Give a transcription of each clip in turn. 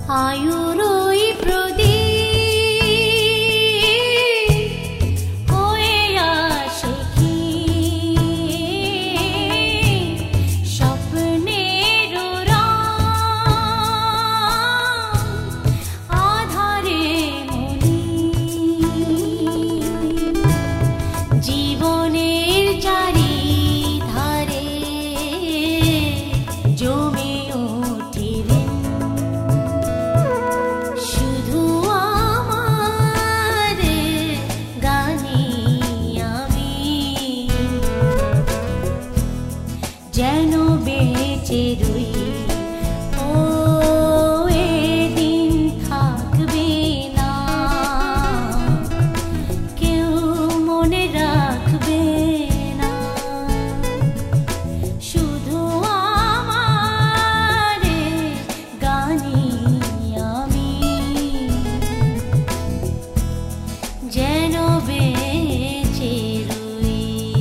আয়ুরই প্রদীপ হয়ে আসে কি স্বপ্নের আধারে মনি জীবনের চারিধারে জমে ওঠে শুধু আমার গানে আমি যেন বেঁচে রই ও এদিন থাকবে না কেউ মনে রাখবে না শুধু আমার গানে আমি যেন বেঁচে রই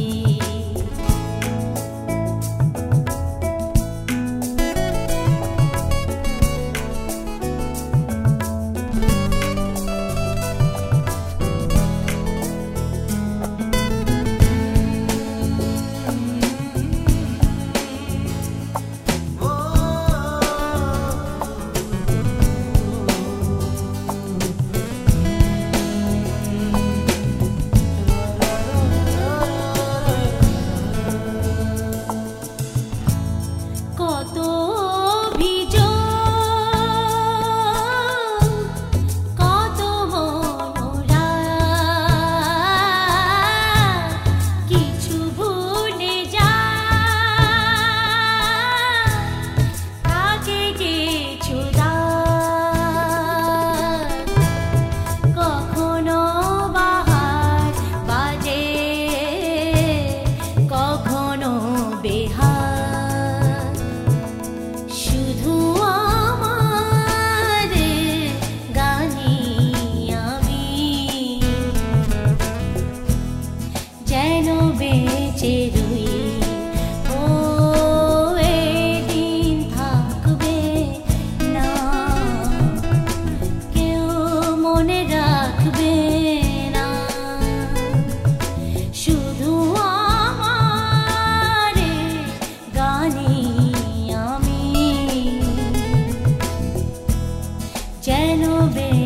কত অভিযোগ কত মনোরা কিছু ভুলে যায় থাকে কিছু রাত কখনো বাহার বাজে কখনো বেহার শুধু আমার গানে আমি যেন বেঁচে রই ও এদিন থাকবে না কেউ মনে রাখবে না শুধু আমার গানে আমি যেন